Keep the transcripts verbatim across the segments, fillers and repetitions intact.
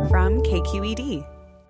from K Q E D.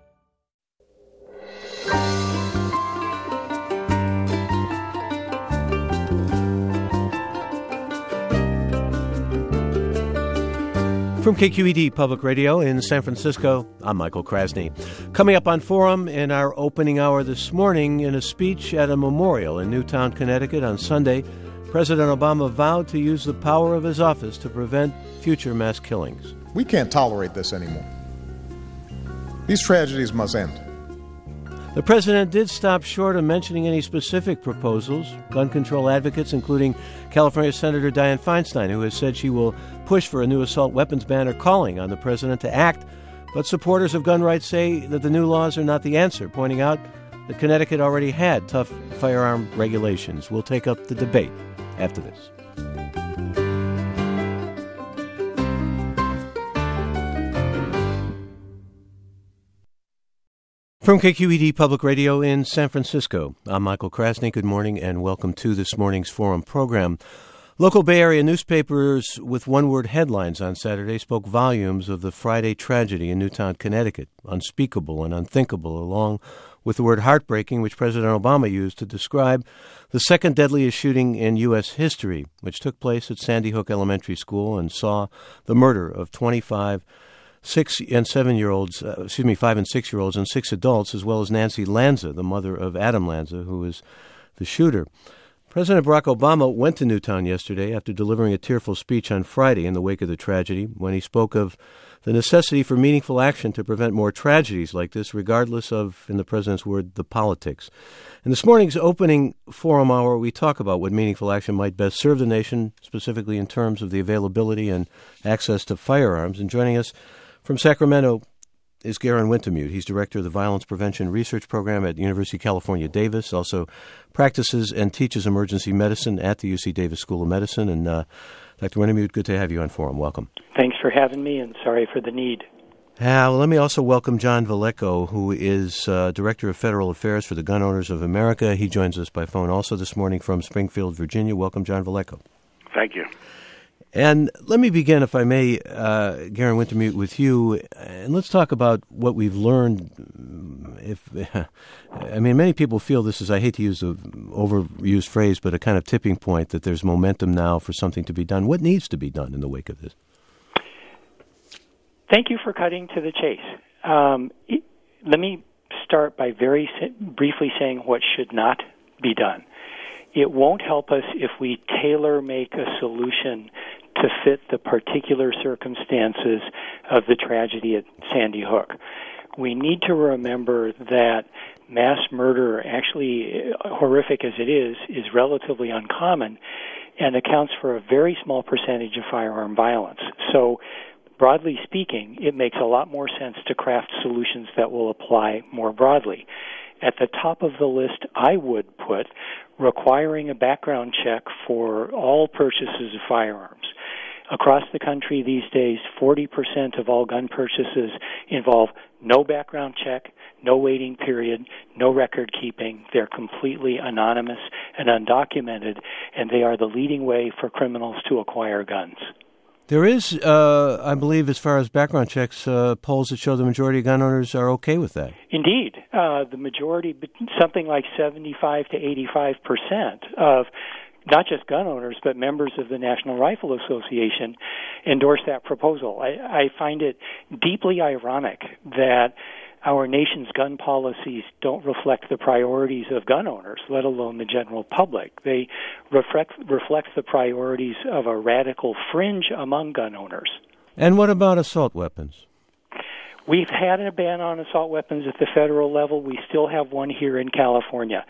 From K Q E D Public Radio in San Francisco, I'm Michael Krasny. Coming up on Forum in our opening hour this morning, in a speech at a memorial in Newtown, Connecticut on Sunday, President Obama vowed to use the power of his office to prevent future mass killings. We can't tolerate this anymore. These tragedies must end. The president did stop short of mentioning any specific proposals. Gun control advocates, including California Senator Dianne Feinstein, who has said she will push for a new assault weapons ban, are calling on the president to act. But supporters of gun rights say that the new laws are not the answer, pointing out that Connecticut already had tough firearm regulations. We'll take up the debate after this. From K Q E D Public Radio in San Francisco, I'm Michael Krasny. Good morning and welcome to this morning's Forum program. Local Bay Area newspapers with one-word headlines on Saturday spoke volumes of the Friday tragedy in Newtown, Connecticut, unspeakable and unthinkable, along with the word heartbreaking, which President Obama used to describe the second deadliest shooting in U S history, which took place at Sandy Hook Elementary School and saw the murder of twenty-five Six and seven-year-olds, uh, excuse me, five and six-year-olds and six adults, as well as Nancy Lanza, the mother of Adam Lanza, who was the shooter. President Barack Obama went to Newtown yesterday after delivering a tearful speech on Friday in the wake of the tragedy, when he spoke of the necessity for meaningful action to prevent more tragedies like this, regardless of, in the president's word, the politics. In this morning's opening Forum Hour, we talk about what meaningful action might best serve the nation, specifically in terms of the availability and access to firearms. And joining us from Sacramento is Garen Wintemute. He's director of the Violence Prevention Research Program at University of California, Davis. Also practices and teaches emergency medicine at the U C Davis School of Medicine. And uh, Doctor Wintemute, good to have you on Forum. Welcome. Thanks for having me, and sorry for the need. Uh, well, let me also welcome John Valleco, who is uh, Director of Federal Affairs for the Gun Owners of America. He joins us by phone also this morning from Springfield, Virginia. Welcome, John Valleco. Thank you. And let me begin, if I may, uh, Garen Wintemute, with you, and let's talk about what we've learned. If I mean, many people feel this is, I hate to use the overused phrase, but a kind of tipping point, that there's momentum now for something to be done. What needs to be done in the wake of this? Thank you for cutting to the chase. Um, it, let me start by very briefly saying what should not be done. It won't help us if we tailor-make a solution to fit the particular circumstances of the tragedy at Sandy Hook. We need to remember that mass murder, actually horrific as it is, is relatively uncommon and accounts for a very small percentage of firearm violence. So, broadly speaking, it makes a lot more sense to craft solutions that will apply more broadly. At the top of the list, I would put requiring a background check for all purchases of firearms. Across the country these days, forty percent of all gun purchases involve no background check, no waiting period, no record keeping. They're completely anonymous and undocumented, and they are the leading way for criminals to acquire guns. There is, uh, I believe, as far as background checks, uh, polls that show the majority of gun owners are okay with that. Indeed. Uh, the majority, something like seventy-five to eighty-five percent of not just gun owners, but members of the National Rifle Association endorse that proposal. I, I find it deeply ironic that our nation's gun policies don't reflect the priorities of gun owners, let alone the general public. They reflect, reflect the priorities of a radical fringe among gun owners. And what about assault weapons? We've had a ban on assault weapons at the federal level. We still have one here in California.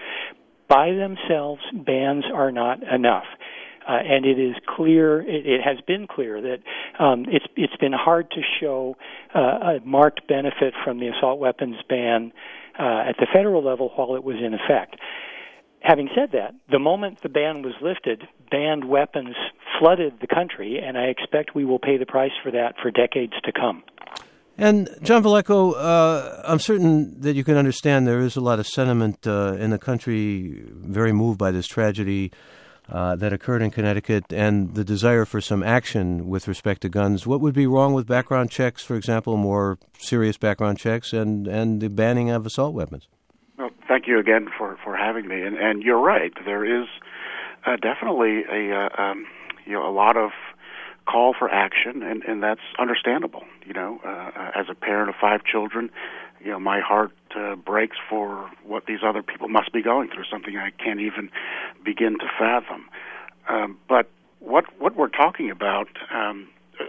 By themselves, bans are not enough. Uh, and it is clear, it, it has been clear that um, it's it's been hard to show uh, a marked benefit from the assault weapons ban uh, at the federal level while it was in effect. Having said that, the moment the ban was lifted, banned weapons flooded the country, and I expect we will pay the price for that for decades to come. And, John Valleco, uh, I'm certain that you can understand there is a lot of sentiment uh, in the country, very moved by this tragedy. uh, that occurred in Connecticut and the desire for some action with respect to guns. What would be wrong with background checks, for example, more serious background checks, and, and the banning of assault weapons? Well, thank you again for, for having me. And, and you're right. There is uh, definitely a uh, um, you know a lot of call for action, and, and that's understandable. You know, uh, as a parent of five children, you know, my heart uh, breaks for what these other people must be going through, something I can't even begin to fathom. Um, but what what we're talking about um,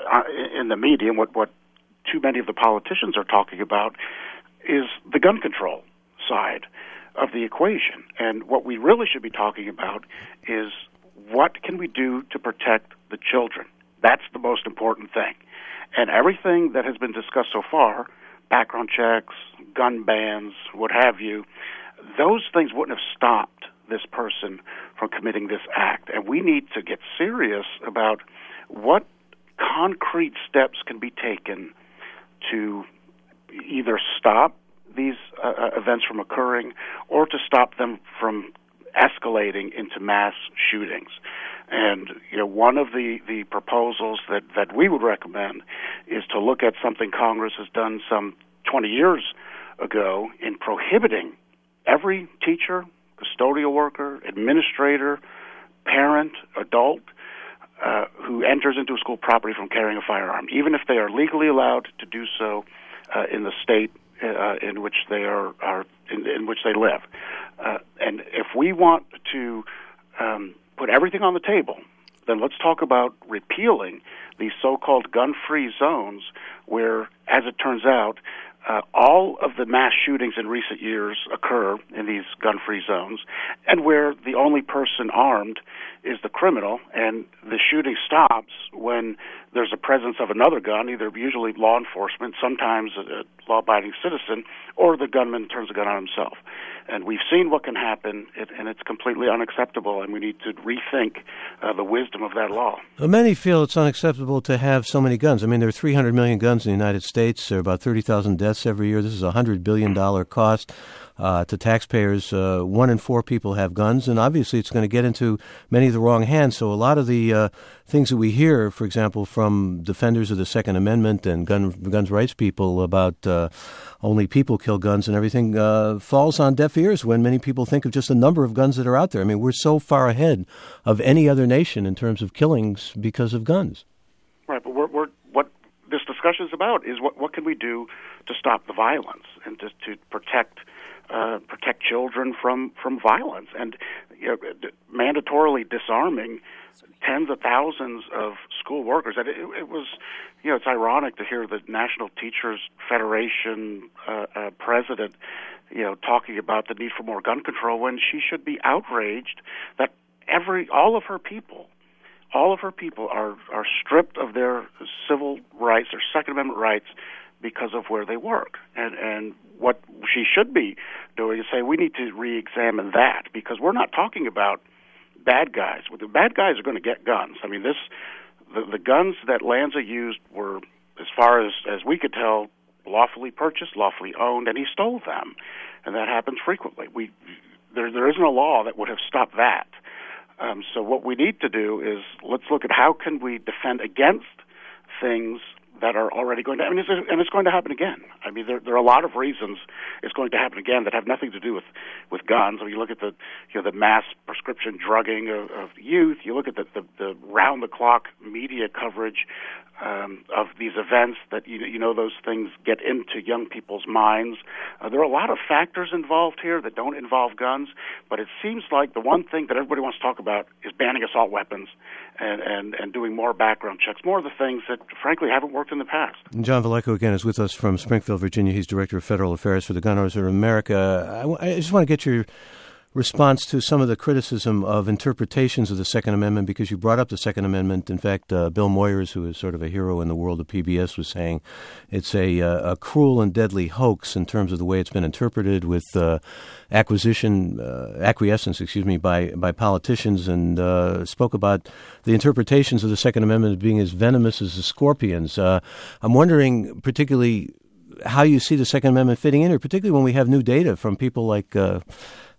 in the media, and what, what too many of the politicians are talking about, is the gun control side of the equation. And what we really should be talking about is what can we do to protect the children? That's the most important thing. And everything that has been discussed so far, background checks, gun bans, what have you, those things wouldn't have stopped this person from committing this act. And we need to get serious about what concrete steps can be taken to either stop these uh, events from occurring or to stop them from escalating into mass shootings. And you know, one of the, the proposals that, that we would recommend is to look at something Congress has done some twenty years ago in prohibiting every teacher, custodial worker, administrator, parent, adult uh, who enters into a school property from carrying a firearm, even if they are legally allowed to do so uh, in the state uh, in which they are, are in, in which they live. Uh, and if we want to um, put everything on the table, then let's talk about repealing these so-called gun-free zones where, as it turns out, uh, all of the mass shootings in recent years occur in these gun-free zones, and where the only person armed is the criminal, and the shooting stops when there's a presence of another gun, either usually law enforcement, sometimes a, a law-abiding citizen, or the gunman turns the gun on himself. And we've seen what can happen, it, and it's completely unacceptable, and we need to rethink uh, the wisdom of that law. Well, many feel it's unacceptable to have so many guns. I mean, there are three hundred million guns in the United States. There are about thirty thousand deaths every year. This is a one hundred billion dollars cost uh, to taxpayers. Uh, one in four people have guns, and obviously it's going to get into many of the wrong hands. So a lot of the uh, things that we hear, for example, from defenders of the Second Amendment and gun guns rights people about uh, only people kill guns and everything, uh, falls on deaf ears when many people think of just the number of guns that are out there. I mean, we're so far ahead of any other nation in terms of killings because of guns. Right, but we're, we're, what this discussion is about is what, what can we do to stop the violence and to, to protect uh, protect children from, from violence, and you know, mandatorily disarming tens of thousands of school workers. And it, it was, you know, it's ironic to hear the National Teachers Federation uh, uh, president, you know, talking about the need for more gun control when she should be outraged that every all of her people, all of her people are are stripped of their civil rights, their Second Amendment rights, because of where they work. And and what she should be doing is say we need to re-examine that, because we're not talking about bad guys. The bad guys are going to get guns. I mean, this the, the guns that Lanza used were, as far as, as we could tell, lawfully purchased, lawfully owned, and he stole them. And that happens frequently. We there there isn't a law that would have stopped that. Um, so what we need to do is let's look at how can we defend against things that are already going to happen, and it's going to happen again. I mean, there, there are a lot of reasons it's going to happen again that have nothing to do with, with guns. When you look at the you know the mass prescription drugging of, of youth, you look at the, the, the round-the-clock media coverage um, of these events that you, you know those things get into young people's minds. Uh, there are a lot of factors involved here that don't involve guns, but it seems like the one thing that everybody wants to talk about is banning assault weapons and, and, and doing more background checks, more of the things that, frankly, haven't worked in the past. John Vallejo, again, is with us from Springfield, Virginia. He's Director of Federal Affairs for the Gun Owners of America. I, I just want to get your response to some of the criticism of interpretations of the Second Amendment, because you brought up the Second Amendment. In fact, uh, Bill Moyers, who is sort of a hero in the world of P B S, was saying it's a, uh, a cruel and deadly hoax in terms of the way it's been interpreted, with uh, acquisition, uh, acquiescence, excuse me, by, by politicians, and uh, spoke about the interpretations of the Second Amendment as being as venomous as the scorpions. Uh, I'm wondering particularly how you see the Second Amendment fitting in here, particularly when we have new data from people like uh,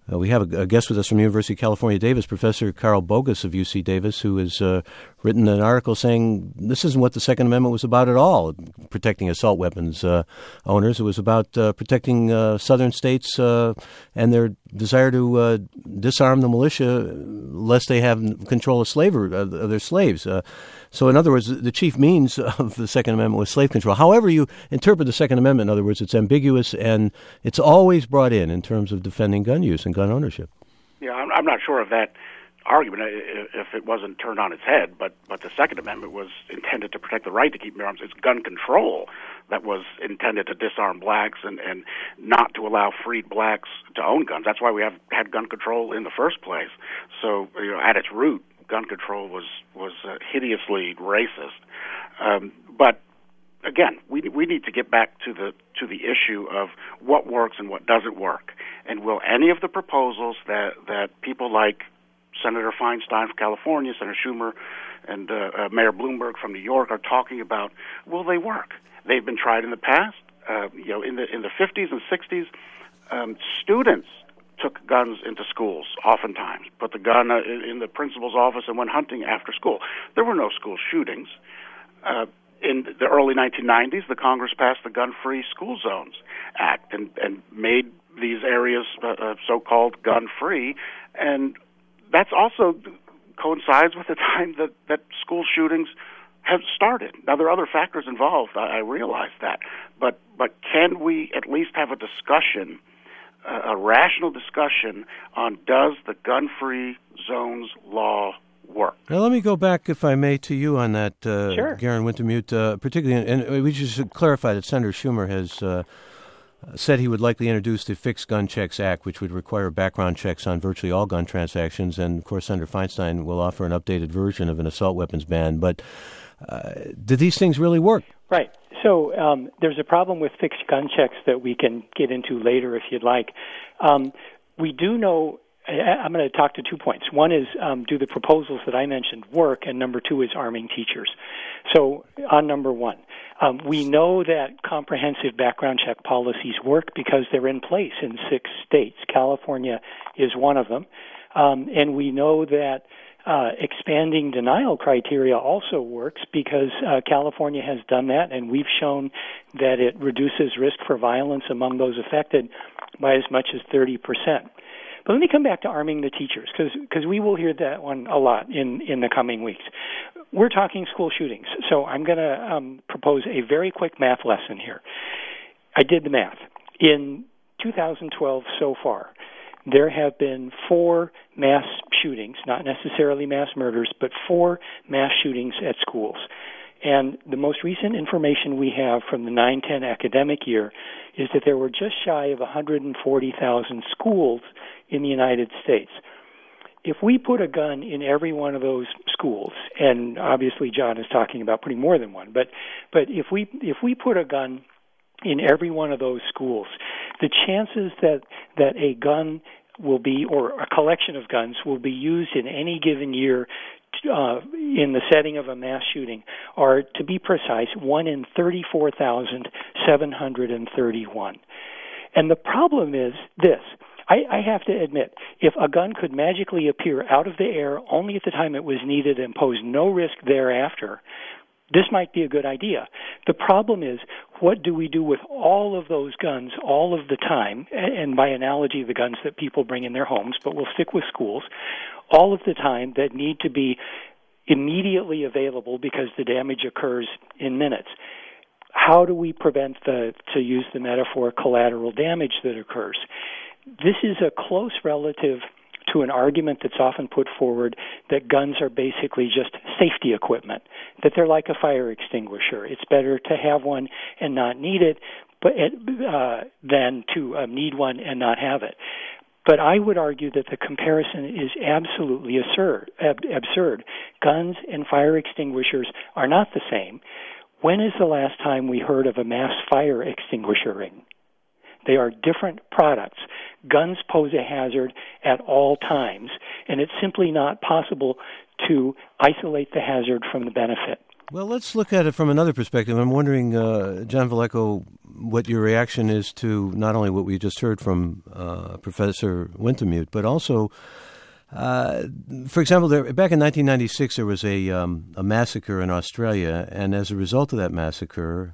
Uh, we have a, a guest with us from University of California, Davis, Professor Carl Bogus of U C Davis, who has uh, written an article saying this isn't what the Second Amendment was about at all, protecting assault weapons uh, owners. It was about uh, protecting uh, southern states uh, and their desire to uh, disarm the militia lest they have control of slavery, of their slaves. Uh, so, in other words, the chief means of the Second Amendment was slave control. However you interpret the Second Amendment, in other words, it's ambiguous and it's always brought in in terms of defending gun use and gun ownership. Yeah, I'm, I'm not sure of that argument if it wasn't turned on its head, but, but the Second Amendment was intended to protect the right to keep bear arms. It's gun control that was intended to disarm blacks and, and not to allow freed blacks to own guns. That's why we have had gun control in the first place. So, you know, at its root, gun control was was uh, hideously racist. Um, but again, we we need to get back to the to the issue of what works and what doesn't work. And will any of the proposals that that people like Senator Feinstein from California, Senator Schumer, and uh, uh, Mayor Bloomberg from New York are talking about, will they work? They've been tried in the past. Uh, you know, in the in the fifties and sixties, um, students took guns into schools, oftentimes, put the gun uh, in the principal's office and went hunting after school. There were no school shootings. Uh, in the early nineteen nineties, the Congress passed the Gun-Free School Zones Act and, and made these areas uh, uh, so-called gun-free. And that's also coincides with the time that, that school shootings have started. Now, there are other factors involved, I, I realize that. But, but can we at least have a discussion a rational discussion on does the gun-free zones law work? Now, let me go back, if I may, to you on that, uh, sure. Garen Wintemute, uh, particularly, and we should clarify that Senator Schumer has uh, said he would likely introduce the Fixed Gun Checks Act, which would require background checks on virtually all gun transactions, and, of course, Senator Feinstein will offer an updated version of an assault weapons ban. But uh, do these things really work? Right. So um, there's a problem with fixed gun checks that we can get into later if you'd like. Um, we do know, I'm going to talk to two points. One is, um, do the proposals that I mentioned work? And number two is arming teachers. So on number one, um, we know that comprehensive background check policies work because they're in place in six states. California is one of them. Um, and we know that Uh, expanding denial criteria also works because uh, California has done that, and we've shown that it reduces risk for violence among those affected by as much as thirty percent. But let me come back to arming the teachers, because we will hear that one a lot in, in the coming weeks. We're talking school shootings, so I'm going to um, propose a very quick math lesson here. I did the math. In two thousand twelve so far, there have been four mass shootings, not necessarily mass murders, but four mass shootings at schools. And the most recent information we have from the nine ten academic year is that there were just shy of one hundred forty thousand schools in the United States. If we put a gun in every one of those schools, and obviously John is talking about putting more than one, but but if we if we put a gun in every one of those schools, the chances that that a gun will be, or a collection of guns will be used in any given year uh, in the setting of a mass shooting are, to be precise, one in thirty-four thousand seven hundred thirty-one. And the problem is this. I, I have to admit, if a gun could magically appear out of the air only at the time it was needed and pose no risk thereafter, this might be a good idea. The problem is, what do we do with all of those guns all of the time, and by analogy, the guns that people bring in their homes, but we'll stick with schools, all of the time that need to be immediately available because the damage occurs in minutes? How do we prevent the, to use the metaphor, collateral damage that occurs? This is a close relative to an argument that's often put forward that guns are basically just safety equipment, that they're like a fire extinguisher. It's better to have one and not need it but uh, than to uh, need one and not have it. But I would argue that the comparison is absolutely absurd. Ab- absurd. Guns and fire extinguishers are not the same. When is the last time we heard of a mass fire extinguishering? They are different products. Guns pose a hazard at all times, and it's simply not possible to isolate the hazard from the benefit. Well, let's look at it from another perspective. I'm wondering, uh, John Vallejo, what your reaction is to not only what we just heard from uh, Professor Wintemute, but also, uh, for example, there, back in nineteen ninety-six, there was a, um, a massacre in Australia, and as a result of that massacre,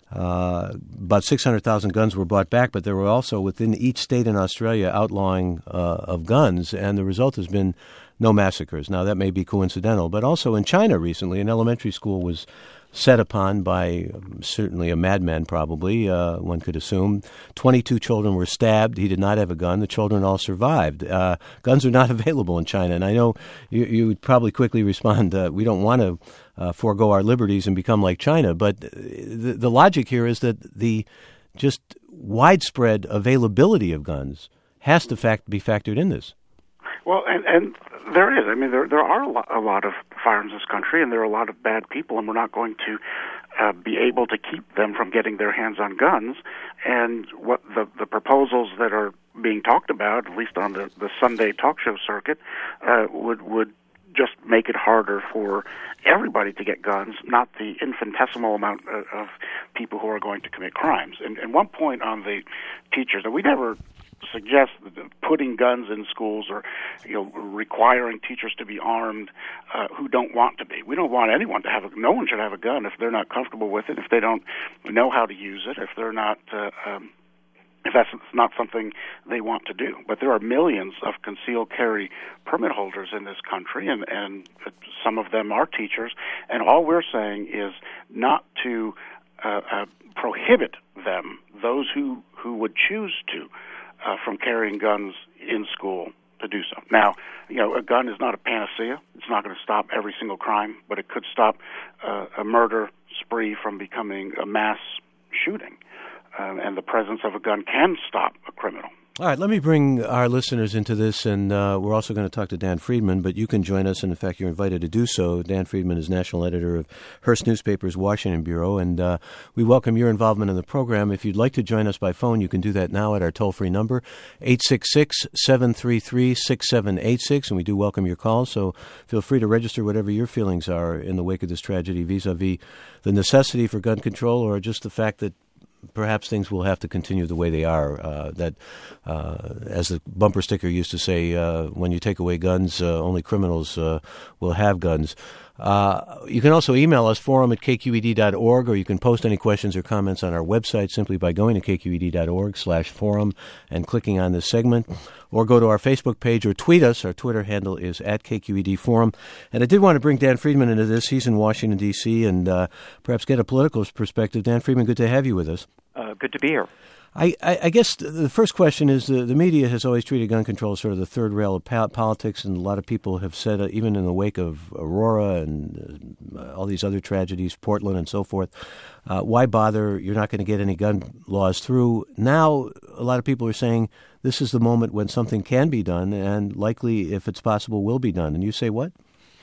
uh, about six hundred thousand guns were bought back, but there were also within each state in Australia outlawing uh, of guns, and the result has been no massacres. Now, that may be coincidental, but also in China recently, an elementary school was set upon by um, certainly a madman, probably, uh, one could assume. twenty-two children were stabbed. He did not have a gun. The children all survived. Uh, guns are not available in China. And I know you, you would probably quickly respond, uh, we don't want to uh, forego our liberties and become like China. But the, the logic here is that the just widespread availability of guns has to fact be factored in this. Well, and, and there is. I mean, there there are a lot, a lot of firearms in this country, and there are a lot of bad people, and we're not going to uh, be able to keep them from getting their hands on guns. And what the, the proposals that are being talked about, at least on the, the Sunday talk show circuit, uh, would would just make it harder for everybody to get guns, not the infinitesimal amount of, of people who are going to commit crimes. And, and one point on the teachers, and we never suggest putting guns in schools or, you know, requiring teachers to be armed uh, who don't want to be. We don't want anyone to have a, no one should have a gun if they're not comfortable with it, if they don't know how to use it, if they're not, uh, um, if that's not something they want to do. But there are millions of concealed carry permit holders in this country, and, and some of them are teachers, and all we're saying is not to uh, uh, prohibit them, those who, who would choose to, Uh, from carrying guns in school to do so. Now, you know, a gun is not a panacea. It's not going to stop every single crime, but it could stop uh, a murder spree from becoming a mass shooting. Uh, and the presence of a gun can stop a criminal. All right, let me bring our listeners into this, and uh, we're also going to talk to Dan Friedman, but you can join us, and in fact, you're invited to do so. Dan Friedman is national editor of Hearst Newspaper's Washington Bureau, and uh, we welcome your involvement in the program. If you'd like to join us by phone, you can do that now at our toll-free number, eight six six, seven three three, six seven eight six, and we do welcome your calls, so feel free to register whatever your feelings are in the wake of this tragedy vis-a-vis the necessity for gun control or just the fact that perhaps things will have to continue the way they are. Uh, that, uh, as the bumper sticker used to say, uh, when you take away guns, uh, only criminals uh, will have guns. Uh, you can also email us, forum at k q e d dot org, or you can post any questions or comments on our website simply by going to k q e d dot org slash forum and clicking on this segment, or go to our Facebook page or tweet us. Our Twitter handle is at K Q E D Forum. And I did want to bring Dan Friedman into this. He's in Washington, D C, and uh, perhaps get a political perspective. Dan Friedman, good to have you with us. Uh, good to be here. I, I, I guess the first question is the, the media has always treated gun control as sort of the third rail of po- politics, and a lot of people have said, uh, even in the wake of Aurora and uh, all these other tragedies, Portland and so forth, uh, why bother? You're not going to get any gun laws through. Now, a lot of people are saying this is the moment when something can be done, and likely, if it's possible, will be done. And you say what?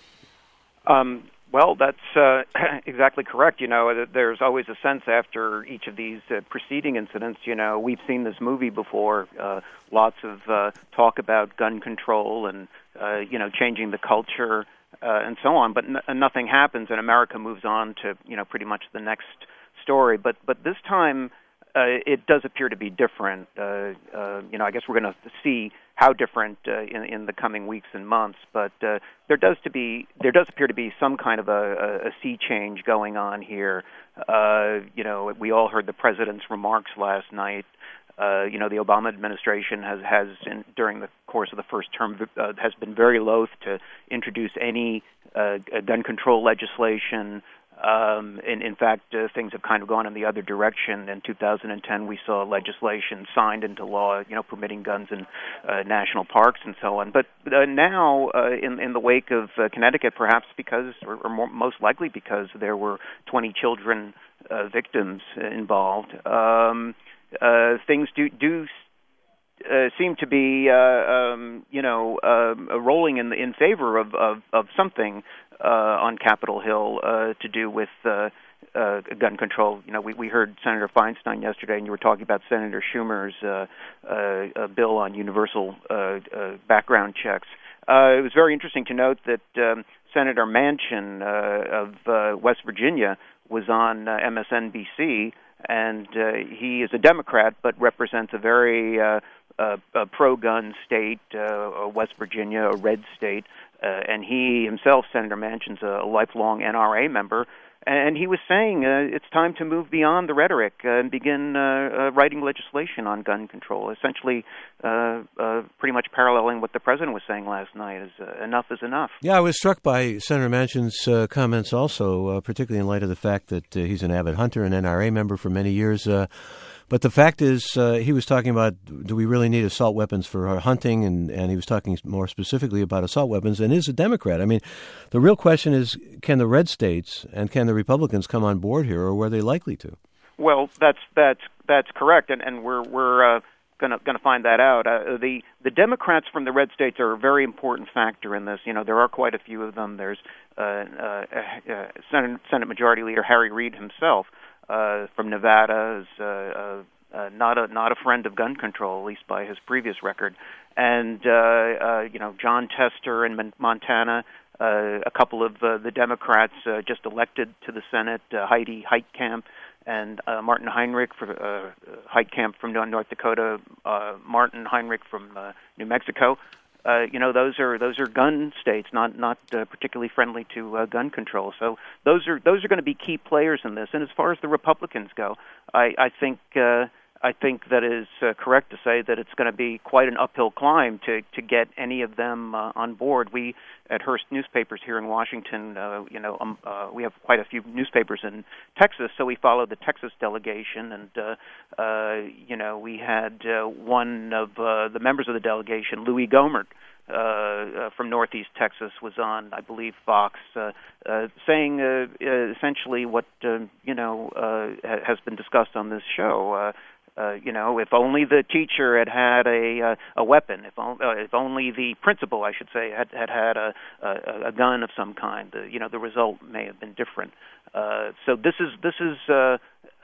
Um. Well, that's uh, exactly correct. You know, there's always a sense after each of these uh, preceding incidents, you know, we've seen this movie before, uh, lots of uh, talk about gun control and, uh, you know, changing the culture uh, and so on, but n- nothing happens and America moves on to, you know, pretty much the next story. But, but this time uh, it does appear to be different. Uh, uh, you know, I guess we're going to see how different uh, in, in the coming weeks and months, but uh, there does to be there does appear to be some kind of a, a, a sea change going on here. Uh, you know, we all heard the president's remarks last night. Uh, you know, the Obama administration has has in, during the course of the first term uh, has been very loath to introduce any uh, gun control legislation. Um, in, in fact, uh, things have kind of gone in the other direction. In two thousand ten, we saw legislation signed into law, you know, permitting guns in uh, national parks and so on. But uh, now, uh, in, in the wake of uh, Connecticut, perhaps because, or, or more, most likely because there were twenty children uh, victims involved, um, uh, things do do uh, seem to be, uh, um, you know, uh, rolling in in favor of of, of something. Uh, on Capitol Hill uh, to do with uh, uh, gun control. You know, we, we heard Senator Feinstein yesterday, and you were talking about Senator Schumer's uh, uh, bill on universal uh, uh, background checks. Uh, it was very interesting to note that um, Senator Manchin uh, of uh, West Virginia was on uh, M S N B C and uh, he is a Democrat, but represents a very uh, uh, a pro-gun state, uh, West Virginia, a red state, uh, and he himself, Senator Manchin's a lifelong N R A member. And he was saying uh, it's time to move beyond the rhetoric uh, and begin uh, uh, writing legislation on gun control, essentially uh, uh, pretty much paralleling what the president was saying last night, is uh, enough is enough. Yeah, I was struck by Senator Manchin's uh, comments also, uh, particularly in light of the fact that uh, he's an avid hunter, an N R A member for many years. Uh, But the fact is, uh, he was talking about, do we really need assault weapons for hunting? And, and he was talking more specifically about assault weapons, and is a Democrat. I mean, the real question is, can the red states and can the Republicans come on board here, or were they likely to? Well, that's that's that's correct, and, and we're we're uh, gonna gonna find that out. Uh, the the Democrats from the red states are a very important factor in this. You know, there are quite a few of them. There's uh, uh, uh, Senate, Senate Majority Leader Harry Reid himself. Uh, from Nevada, is uh, uh, uh, not a not a friend of gun control, at least by his previous record, and uh, uh, you know John Tester in Montana, uh, a couple of uh, the Democrats uh, just elected to the Senate, uh, Heidi Heitkamp and uh, Martin Heinrich for uh, Heitkamp from North Dakota, uh, Martin Heinrich from uh, New Mexico. Uh, you know, those are those are gun states, not not uh, particularly friendly to uh, gun control. So those are those are going to be key players in this. And as far as the Republicans go, I, I think uh, I think that is uh, correct to say that it's going to be quite an uphill climb to to get any of them uh, on board. We at Hearst Newspapers here in Washington, uh, you know, um, uh, we have quite a few newspapers in Texas, so we followed the Texas delegation, and uh, uh, you know, we had uh, one of uh, the members of the delegation, Louis Gohmert, uh, uh, from Northeast Texas, was on, I believe, Fox, uh, uh, saying uh, uh, essentially what uh, you know uh, ha- has been discussed on this show. Uh, Uh, you know, if only the teacher had had a uh, a weapon, if, on, uh, if only the principal, I should say, had had had a, a, a gun of some kind, uh, you know, the result may have been different. Uh, so this is this is uh,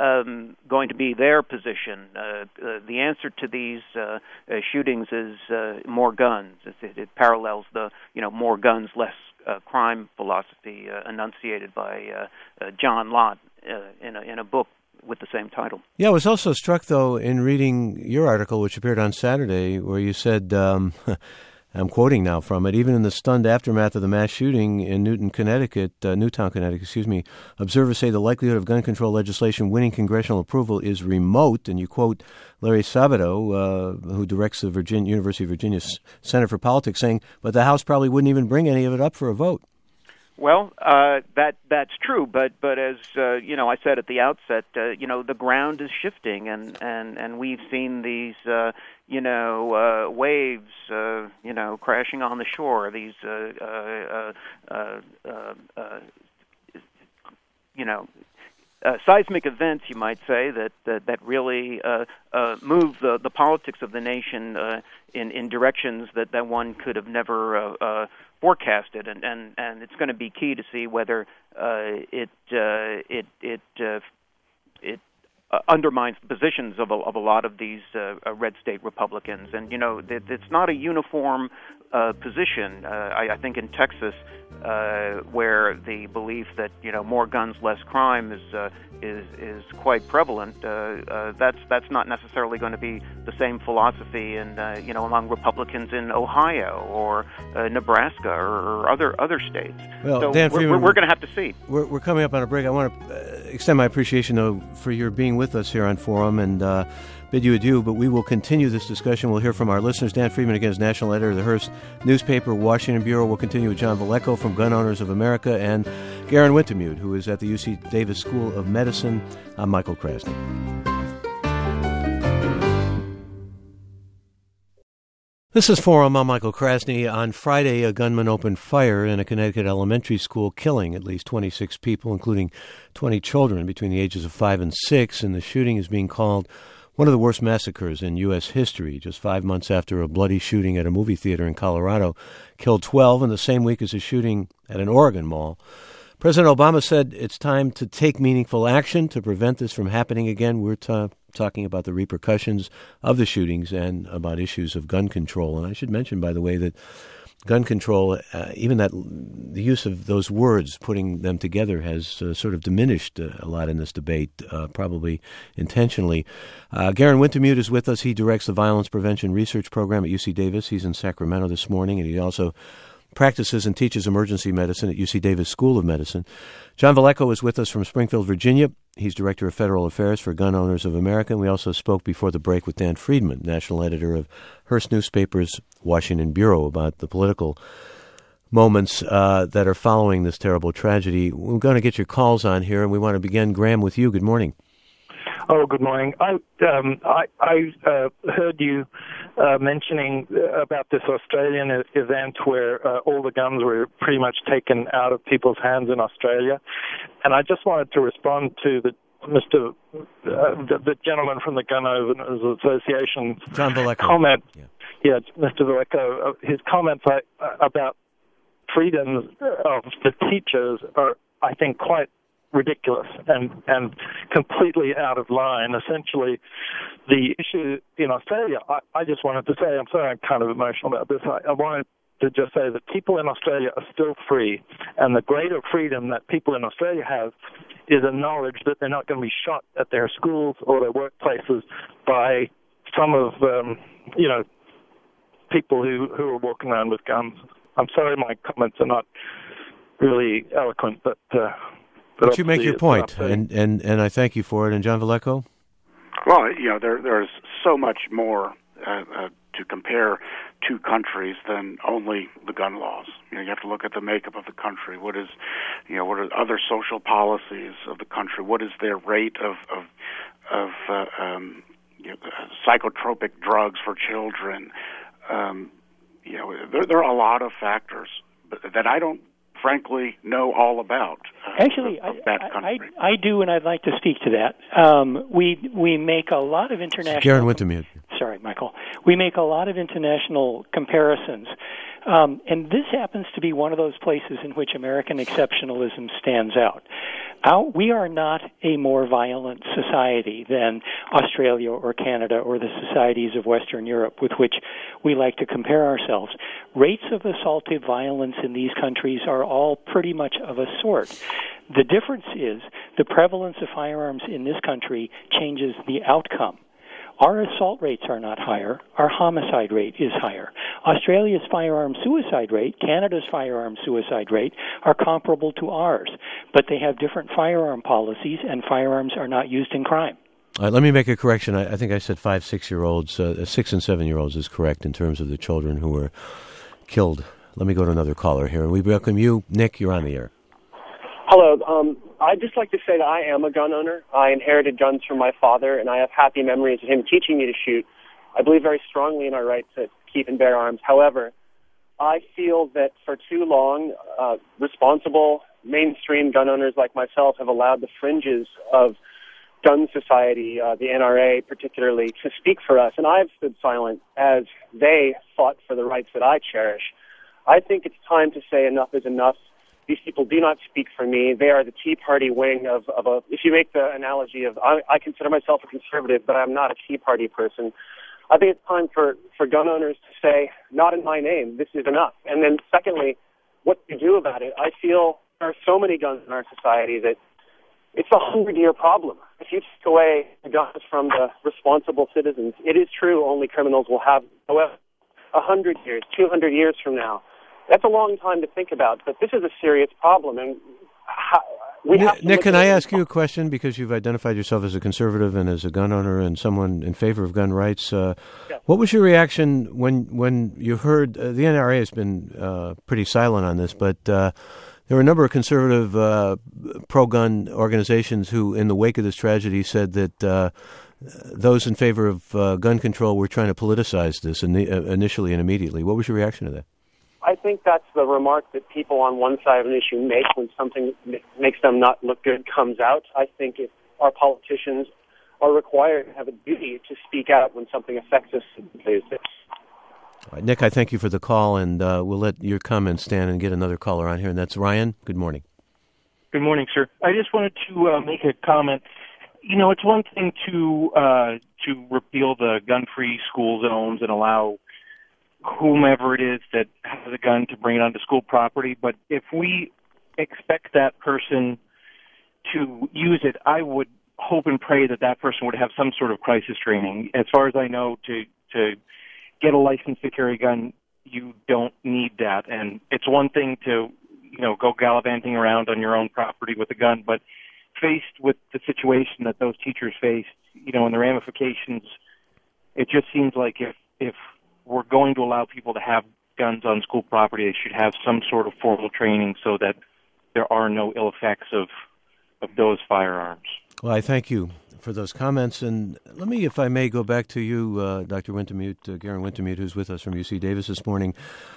um, going to be their position. Uh, uh, the answer to these uh, uh, shootings is uh, more guns. It, it parallels the you know more guns, less uh, crime philosophy uh, enunciated by uh, uh, John Lott uh, in a in a book with the same title. Yeah, I was also struck, though, in reading your article, which appeared on Saturday, where you said, um, I'm quoting now from it, even in the stunned aftermath of the mass shooting in Newton, Connecticut, uh, Newtown, Connecticut, excuse me, observers say the likelihood of gun control legislation winning congressional approval is remote. And you quote Larry Sabato, uh, who directs the Virginia, University of Virginia Center for Politics, saying, but the House probably wouldn't even bring any of it up for a vote. Well, uh, that that's true, but but as uh, you know, I said at the outset, uh, you know, the ground is shifting, and, and, and we've seen these uh, you know uh, waves, uh, you know, crashing on the shore. These uh, uh, uh, uh, uh, you know. Uh, seismic events, you might say, that that, that really uh, uh, move the, the politics of the nation uh, in in directions that, that one could have never uh, uh, forecasted, and, and, and it's going to be key to see whether uh, it uh, it it uh, it uh, undermines the positions of a, of a lot of these uh, uh, red state Republicans, and you know it, it's not a uniform uh, position. Uh, I, I think in Texas. Uh, where the belief that you know more guns, less crime is uh, is is quite prevalent. Uh, uh, that's that's not necessarily going to be the same philosophy in uh, you know among Republicans in Ohio or uh, Nebraska or, or other other states. Well, so Dan we're, Friedman, we're, we're going to have to see. We're, we're coming up on a break. I want to uh, extend my appreciation though for your being with us here on Forum and. Uh, bid you adieu, but we will continue this discussion. We'll hear from our listeners. Dan Friedman, again, is national editor of the Hearst newspaper, Washington Bureau. We'll continue with John Valleco from Gun Owners of America and Garen Wintemute, who is at the U C Davis School of Medicine. I'm Michael Krasny. This is Forum. I'm Michael Krasny. On Friday, a gunman opened fire in a Connecticut elementary school, killing at least twenty-six people, including twenty children between the ages of five and six, and the shooting is being called one of the worst massacres in U S history, just five months after a bloody shooting at a movie theater in Colorado killed twelve in the same week as a shooting at an Oregon mall. President Obama said it's time to take meaningful action to prevent this from happening again. We're ta- talking about the repercussions of the shootings and about issues of gun control. And I should mention, by the way, that gun control, uh, even that the use of those words, putting them together, has uh, sort of diminished uh, a lot in this debate, uh, probably intentionally. Uh, Garen Wintemute is with us. He directs the Violence Prevention Research Program at U C Davis. He's in Sacramento this morning, and he also practices and teaches emergency medicine at U C Davis School of Medicine. John Valleco is with us from Springfield, Virginia. He's Director of Federal Affairs for Gun Owners of America. And we also spoke before the break with Dan Friedman, national editor of Hearst Newspaper's Washington Bureau, about the political moments uh, that are following this terrible tragedy. We're going to get your calls on here, and we want to begin, Graham, with you. Good morning. Oh, good morning. I um, I, I uh, heard you uh, mentioning about this Australian event where uh, all the guns were pretty much taken out of people's hands in Australia, and I just wanted to respond to the Mister Uh, the, the gentleman from the Gun Owners Association John Valleco. comment. Yeah, yeah Mister Valleco, uh, his comments uh, about freedoms of the teachers are, I think, quite ridiculous and, and completely out of line. Essentially, the issue in Australia, I, I just wanted to say, I'm sorry I'm kind of emotional about this, I, I wanted to just say that people in Australia are still free, and the greater freedom that people in Australia have is a knowledge that they're not going to be shot at their schools or their workplaces by some of, um, you know, people who, who are walking around with guns. I'm sorry my comments are not really eloquent, but... Uh, But you make your point, and, and, and I thank you for it. And John Valleco? Well, you know, there there's so much more uh, uh, to compare two countries than only the gun laws. You know, you have to look at the makeup of the country. What is, you know, what are other social policies of the country? What is their rate of of of uh, um, you know, psychotropic drugs for children? Um, you know, there, there are a lot of factors that I don't, frankly, know all about. Uh, Actually, of, of that I, country. I, I do, and I'd like to speak to that. Um, we we make a lot of international. Garen Wintemute. Sorry, Michael. We make a lot of international comparisons, um, and this happens to be one of those places in which American exceptionalism stands out. Our, we are not a more violent society than Australia or Canada or the societies of Western Europe with which we like to compare ourselves. Rates of assaultive violence in these countries are all pretty much of a sort. The difference is the prevalence of firearms in this country changes the outcome. Our assault rates are not higher. Our homicide rate is higher. Australia's firearm suicide rate, Canada's firearm suicide rate, are comparable to ours, but they have different firearm policies, and firearms are not used in crime. All right, let me make a correction. I, I think I said five, six-year-olds. Uh, six and seven-year-olds is correct in terms of the children who were killed. Let me go to another caller here, and we welcome you. Nick, you're on the air. Hello. Um, I'd just like to say that I am a gun owner. I inherited guns from my father, and I have happy memories of him teaching me to shoot. I believe very strongly in our right to keep and bear arms. However, I feel that for too long, uh, responsible mainstream gun owners like myself have allowed the fringes of gun society, uh, the N R A particularly, to speak for us. And I've stood silent as they fought for the rights that I cherish. I think it's time to say enough is enough. These people do not speak for me. They are the Tea Party wing of, of a, if you make the analogy of, I, I consider myself a conservative, but I'm not a Tea Party person. I think it's time for, for gun owners to say, not in my name, this is enough. And then secondly, what do you do about it? I feel there are so many guns in our society that it's a hundred-year problem. If you take away the guns from the responsible citizens, it is true only criminals will have, however, a hundred years, two hundred years from now. That's a long time to think about, but this is a serious problem, and how, we have Nick, to Nick can I at ask you a question, because you've identified yourself as a conservative and as a gun owner and someone in favor of gun rights. Uh, yeah. What was your reaction when when you heard, uh, the N R A has been uh, pretty silent on this, but uh, there were a number of conservative uh, pro-gun organizations who, in the wake of this tragedy, said that uh, those in favor of uh, gun control were trying to politicize this in the, uh, initially and immediately. What was your reaction to that? I think that's the remark that people on one side of an issue make when something makes them not look good comes out. I think if our politicians are required to have a duty to speak out when something affects us. All right, Nick, I thank you for the call, and uh, we'll let your comments stand and get another caller on here, and that's Ryan. Good morning. Good morning, sir. I just wanted to uh, make a comment. You know, it's one thing to uh, to repeal the gun-free school zones and allow whomever it is that has a gun to bring it onto school property. But if we expect that person to use it, I would hope and pray that that person would have some sort of crisis training. As far as I know, to to get a license to carry a gun, you don't need that. And it's one thing to, you know, go gallivanting around on your own property with a gun, but faced with the situation that those teachers faced, you know, and the ramifications, it just seems like if if we're going to allow people to have guns on school property, they should have some sort of formal training so that there are no ill effects of of those firearms. Well, I thank you for those comments. And let me, if I may, go back to you, uh, Doctor Wintemute, uh, Garen Wintemute, who's with us from U C Davis this morning.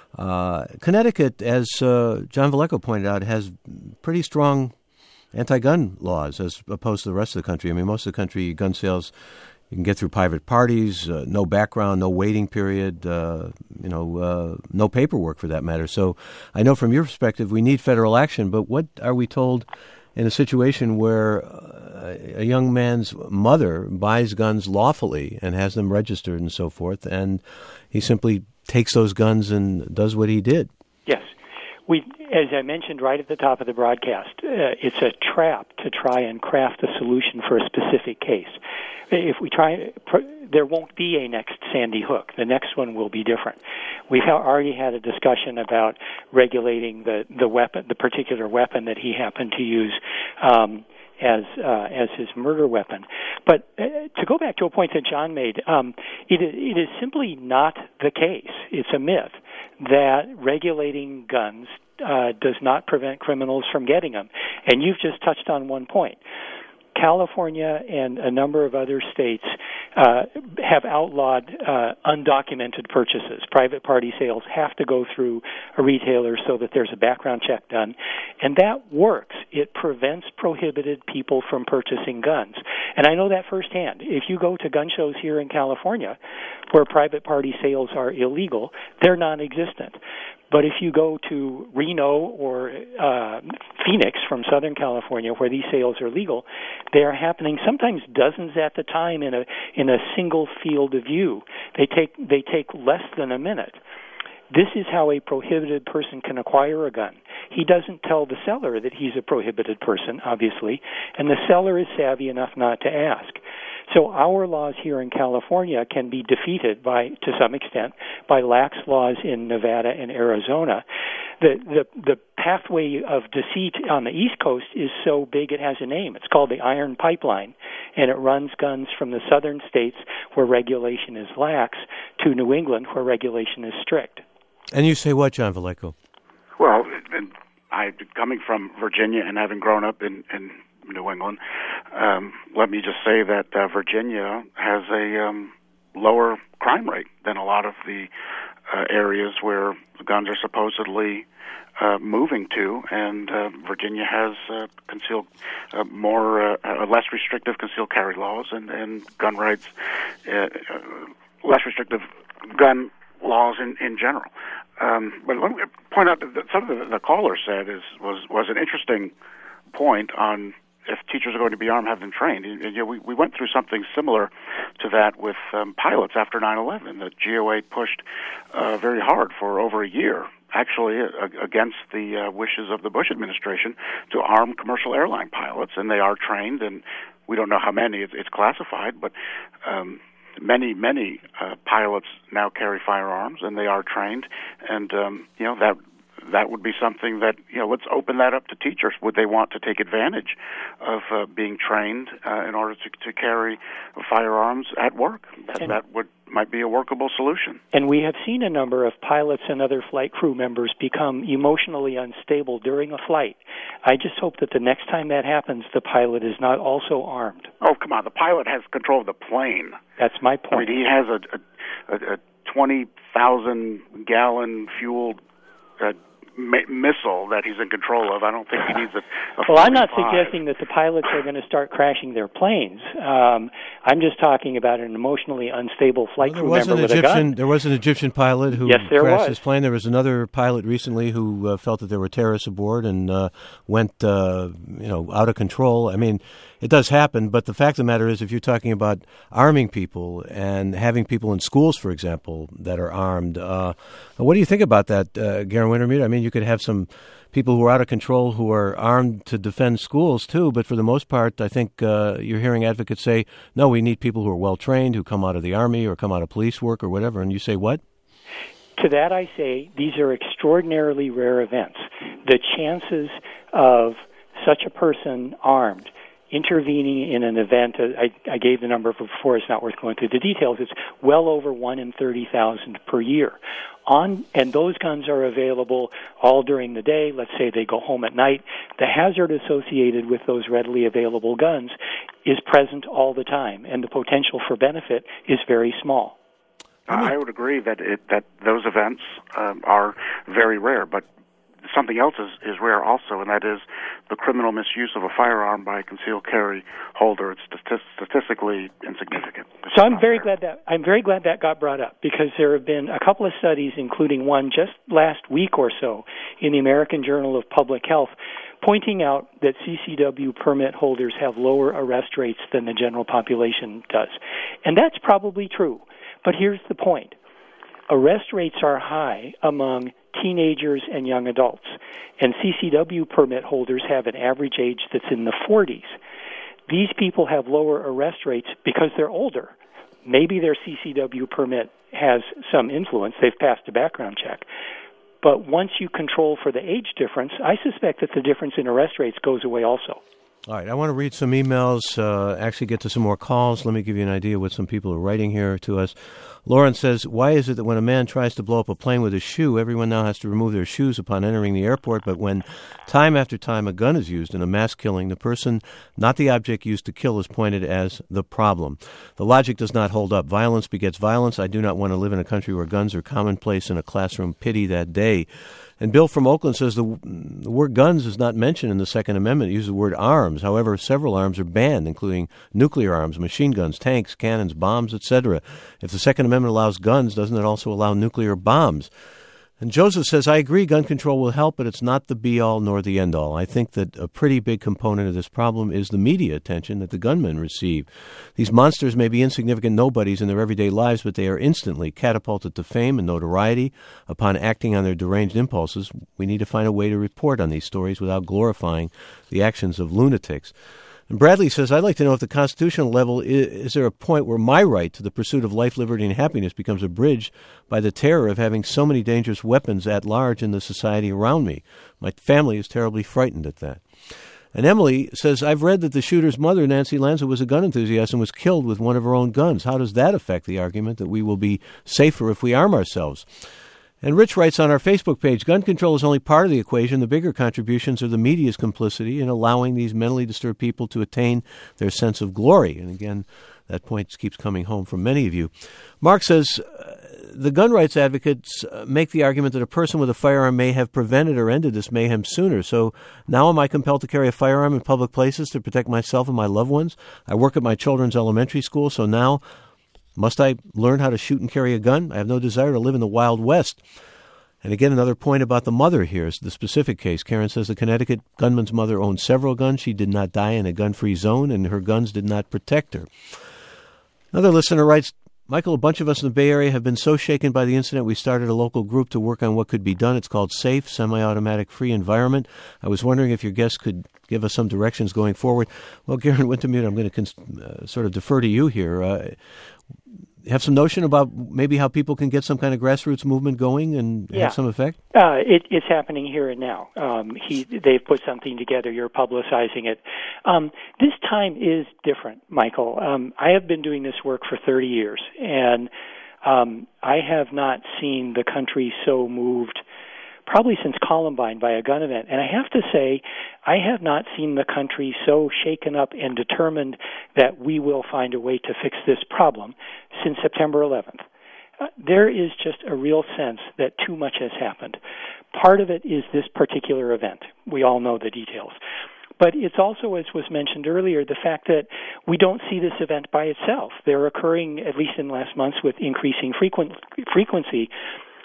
Uh, Connecticut, as uh, John Vallejo pointed out, has pretty strong anti-gun laws as opposed to the rest of the country. I mean, most of the country, gun sales, you can get through private parties, uh, no background, no waiting period, uh, you know, uh, no paperwork for that matter. So I know from your perspective we need federal action, but what are we told in a situation where uh, a young man's mother buys guns lawfully and has them registered and so forth, and he simply takes those guns and does what he did? Yes. We, as I mentioned right at the top of the broadcast, uh, it's a trap to try and craft a solution for a specific case. If we try, there won't be a next Sandy Hook. The next one will be different. We've already had a discussion about regulating the, the weapon, the particular weapon that he happened to use um, as uh, as his murder weapon. But uh, to go back to a point that John made, um, it, it is simply not the case. It's a myth that regulating guns uh, does not prevent criminals from getting them. And you've just touched on one point. California and a number of other states uh, have outlawed uh, undocumented purchases. Private party sales have to go through a retailer so that there's a background check done, and that works. It prevents prohibited people from purchasing guns. And I know that firsthand. If you go to gun shows here in California where private party sales are illegal, they're non-existent. But if you go to Reno or uh, Phoenix from Southern California, where these sales are legal, they are happening sometimes dozens at the time in a in a single field of view. They take they take less than a minute. This is how a prohibited person can acquire a gun. He doesn't tell the seller that he's a prohibited person, obviously, and the seller is savvy enough not to ask. So our laws here in California can be defeated by, to some extent, by lax laws in Nevada and Arizona. The, the the pathway of deceit on the East Coast is so big it has a name. It's called the Iron Pipeline, and it runs guns from the southern states where regulation is lax to New England where regulation is strict. And you say what, John Vallejo? Well, I coming from Virginia and having grown up in, in New England, um, let me just say that uh, Virginia has a um, lower crime rate than a lot of the uh, areas where guns are supposedly uh, moving to, and uh, Virginia has uh, concealed uh, more, uh, less restrictive concealed carry laws and, and gun rights, uh, uh, less restrictive gun laws in, in general. Um, but let me point out that something that the caller said is was, was an interesting point on if teachers are going to be armed, have them trained. And, and, you know, we, we went through something similar to that with um, pilots after nine eleven. The G O A pushed uh, very hard for over a year, actually uh, against the uh, wishes of the Bush administration, to arm commercial airline pilots, and they are trained, and we don't know how many, it's, it's classified, but um, many, many uh, pilots now carry firearms, and they are trained, and, um, you know, that that would be something that, you know, let's open that up to teachers. Would they want to take advantage of uh, being trained uh, in order to, to carry firearms at work? That, that would might be a workable solution. And we have seen a number of pilots and other flight crew members become emotionally unstable during a flight. I just hope that the next time that happens, the pilot is not also armed. Oh, come on. The pilot has control of the plane. That's my point. I mean, he has a, a, a twenty thousand gallon fueled uh, missile that he's in control of. I don't think he needs a, a Well, I'm not suggesting that the pilots are going to start crashing their planes. Um, I'm just talking about an emotionally unstable flight well, crew member with Egyptian, a gun. There was an Egyptian pilot who yes, there crashed was. his plane. There was another pilot recently who uh, felt that there were terrorists aboard and uh, went, uh, you know, out of control. I mean, it does happen. But the fact of the matter is, if you're talking about arming people and having people in schools, for example, that are armed, uh, what do you think about that, uh, Garen Wintermute? I mean, you could have some people who are out of control who are armed to defend schools, too. But for the most part, I think uh, you're hearing advocates say, no, we need people who are well-trained, who come out of the Army or come out of police work or whatever. And you say, what? To that I say, these are extraordinarily rare events. The chances of such a person armed intervening in an event, I, I gave the number before, it's not worth going through the details, it's well over one in thirty thousand per year. On, and those guns are available all during the day. Let's say they go home at night. The hazard associated with those readily available guns is present all the time, and the potential for benefit is very small. I would agree that it, that those events um, are very rare, but something else is, is rare also, and that is the criminal misuse of a firearm by a concealed carry holder. It's stati- statistically insignificant. It's so I'm very rare. glad that I'm very glad that got brought up, because there have been a couple of studies, including one just last week or so in the American Journal of Public Health, pointing out that C C W permit holders have lower arrest rates than the general population does. And that's probably true. But here's the point. Arrest rates are high among teenagers and young adults, and C C W permit holders have an average age that's in the forties. These people have lower arrest rates because they're older. Maybe their C C W permit has some influence. They've passed a background check. But once you control for the age difference, I suspect that the difference in arrest rates goes away also. All right, I want to read some emails, uh, actually get to some more calls. Let me give you an idea what some people are writing here to us. Lauren says, why is it that when a man tries to blow up a plane with a shoe, everyone now has to remove their shoes upon entering the airport, but when time after time a gun is used in a mass killing, the person, not the object used to kill, is pointed as the problem? The logic does not hold up. Violence begets violence. I do not want to live in a country where guns are commonplace in a classroom. Pity that day. And Bill from Oakland says the, the word guns is not mentioned in the Second Amendment. It uses the word arms. However, several arms are banned, including nuclear arms, machine guns, tanks, cannons, bombs, et cetera. If the Second Amendment allows guns, doesn't it also allow nuclear bombs? And Joseph says, I agree gun control will help, but it's not the be-all nor the end-all. I think that a pretty big component of this problem is the media attention that the gunmen receive. These monsters may be insignificant nobodies in their everyday lives, but they are instantly catapulted to fame and notoriety upon acting on their deranged impulses. We need to find a way to report on these stories without glorifying the actions of lunatics. And Bradley says, I'd like to know if the constitutional level, is, is there a point where my right to the pursuit of life, liberty, and happiness becomes abridged by the terror of having so many dangerous weapons at large in the society around me? My family is terribly frightened at that. And Emily says, I've read that the shooter's mother, Nancy Lanza, was a gun enthusiast and was killed with one of her own guns. How does that affect the argument that we will be safer if we arm ourselves? And Rich writes on our Facebook page, gun control is only part of the equation. The bigger contributions are the media's complicity in allowing these mentally disturbed people to attain their sense of glory. And again, that point keeps coming home from many of you. Mark says, uh, the gun rights advocates uh, make the argument that a person with a firearm may have prevented or ended this mayhem sooner. So now am I compelled to carry a firearm in public places to protect myself and my loved ones? I work at my children's elementary school, so now must I learn how to shoot and carry a gun? I have no desire to live in the Wild West. And again, another point about the mother here is the specific case. Karen says the Connecticut gunman's mother owned several guns. She did not die in a gun-free zone, and her guns did not protect her. Another listener writes, Michael, a bunch of us in the Bay Area have been so shaken by the incident, we started a local group to work on what could be done. It's called SAFE, Semi-Automatic Free Environment. I was wondering if your guests could give us some directions going forward. Well, Garen Wintermute, I'm going to cons- uh, sort of defer to you here. Uh, have some notion about maybe how people can get some kind of grassroots movement going and yeah. have some effect? Uh, it, it's happening here and now. Um, he, they've put something together. You're publicizing it. Um, this time is different, Michael. Um, I have been doing this work for thirty years, and um, I have not seen the country so moved probably since Columbine by a gun event. And I have to say, I have not seen the country so shaken up and determined that we will find a way to fix this problem since September eleventh. Uh, there is just a real sense that too much has happened. Part of it is this particular event. We all know the details. But it's also, as was mentioned earlier, the fact that we don't see this event by itself. They're occurring, at least in the last months, with increasing frequent, frequency.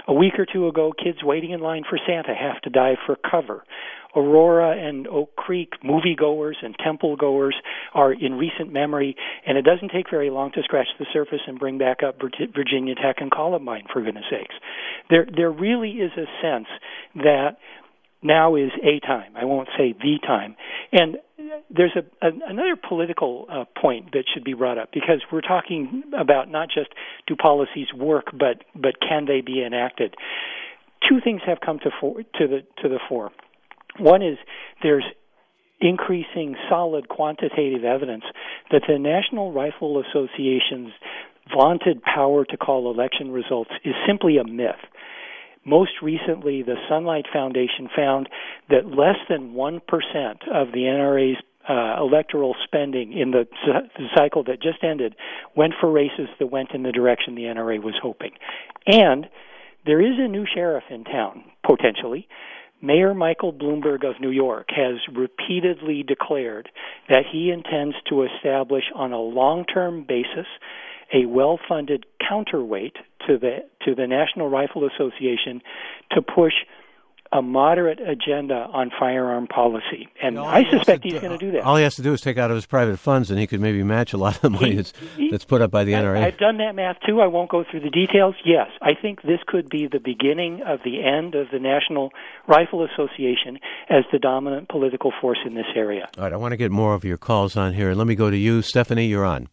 A week or two ago, kids waiting in line for Santa have to dive for cover. Aurora and Oak Creek moviegoers and temple goers are in recent memory, and it doesn't take very long to scratch the surface and bring back up Virginia Tech and Columbine, for goodness sakes. There, there really is a sense that now is a time. I won't say the time. And there's a, a another political uh, point that should be brought up, because we're talking about not just do policies work, but but can they be enacted. Two things have come to for, to the to the fore. One is there's increasing solid quantitative evidence that the National Rifle Association's vaunted power to call election results is simply a myth. Most recently, the Sunlight Foundation found that less than one percent of the N R A's uh, electoral spending in the, the cycle that just ended went for races that went in the direction the N R A was hoping. And there is a new sheriff in town, potentially. Mayor Michael Bloomberg of New York has repeatedly declared that he intends to establish on a long-term basis a well-funded counterweight to the to the National Rifle Association to push a moderate agenda on firearm policy. And all I he suspect he's do, going to do that. All he has to do is take out of his private funds, and he could maybe match a lot of the money he, that's, he, that's put up by the N R A. I, I've done that math, too. I won't go through the details. Yes, I think this could be the beginning of the end of the National Rifle Association as the dominant political force in this area. All right, I want to get more of your calls on here. Let me go to you. Stephanie, you're on.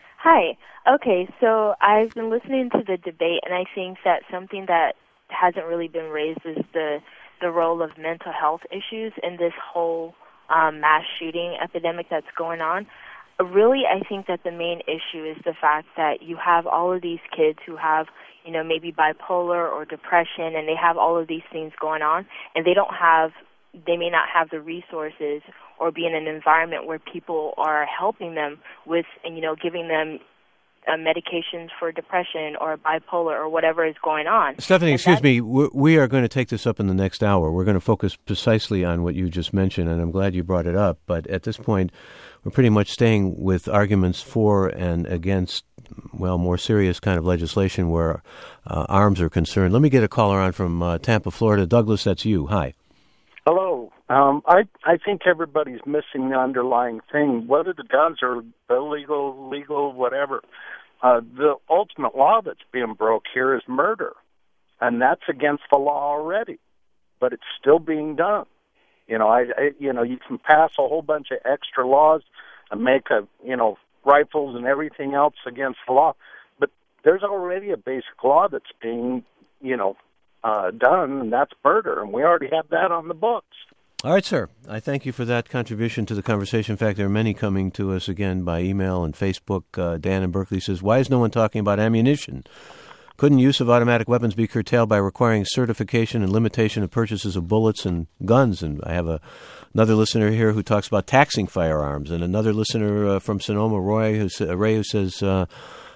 Hi. Okay, so I've been listening to the debate, and I think that something that hasn't really been raised is the the role of mental health issues in this whole um, mass shooting epidemic that's going on. Really, I think that the main issue is the fact that you have all of these kids who have, you know, maybe bipolar or depression, and they have all of these things going on, and they don't have, they may not have the resources or be in an environment where people are helping them with, and you know, giving them Uh, medications for depression or bipolar or whatever is going on. Stephanie, and excuse me, we, we are going to take this up in the next hour. We're going to focus precisely on what you just mentioned, and I'm glad you brought it up. But at this point, we're pretty much staying with arguments for and against, well, more serious kind of legislation where uh, arms are concerned. Let me get a caller on from uh, Tampa, Florida. Douglas, that's you. Hi. Hello. Um, I I think everybody's missing the underlying thing. Whether the guns are illegal, legal, whatever, uh, the ultimate law that's being broke here is murder, and that's against the law already. But it's still being done. You know, I, I you know you can pass a whole bunch of extra laws and make a you know rifles and everything else against the law, but there's already a basic law that's being you know uh, done, and that's murder, and we already have that on the books. All right, sir. I thank you for that contribution to the conversation. In fact, there are many coming to us again by email and Facebook. Uh, Dan in Berkeley says, why is no one talking about ammunition? Couldn't use of automatic weapons be curtailed by requiring certification and limitation of purchases of bullets and guns? And I have a, another listener here who talks about taxing firearms, and another listener uh, from Sonoma, Roy, who, uh, Ray, who says, uh,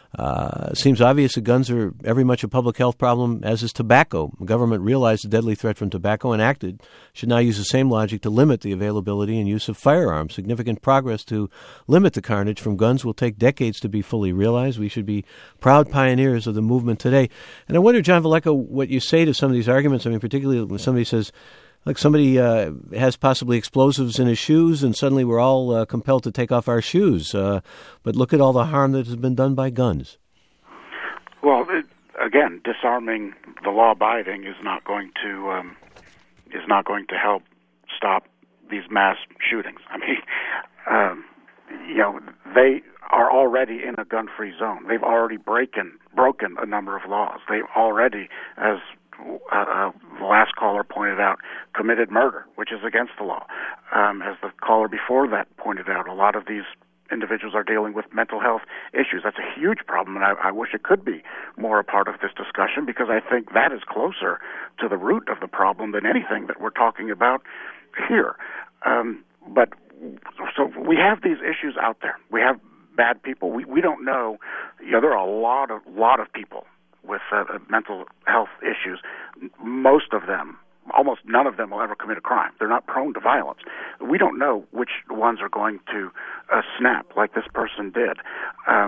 Uh, seems obvious that guns are every much a public health problem as is tobacco. The government realized the deadly threat from tobacco and acted. Should now use the same logic to limit the availability and use of firearms. Significant progress to limit the carnage from guns will take decades to be fully realized. We should be proud pioneers of the movement today. And I wonder, John Valleca, what you say to some of these arguments. I mean, particularly when somebody says, like somebody uh, has possibly explosives in his shoes, and suddenly we're all uh, compelled to take off our shoes. Uh, but look at all the harm that has been done by guns. Well, it, again, disarming the law-abiding is not going to um, is not going to help stop these mass shootings. I mean, um, you know, they are already in a gun-free zone. They've already broken broken a number of laws. They've already, as Uh, uh, the last caller pointed out, committed murder, which is against the law. Um, as the caller before that pointed out, a lot of these individuals are dealing with mental health issues. That's a huge problem, and I, I wish it could be more a part of this discussion, because I think that is closer to the root of the problem than anything that we're talking about here. Um, but so we have these issues out there. We have bad people. We, we don't know. You know, there are a lot of lot of people with uh, mental health issues. Most of them, almost none of them will ever commit a crime. They're not prone to violence. We don't know which ones are going to uh, snap like this person did. Um,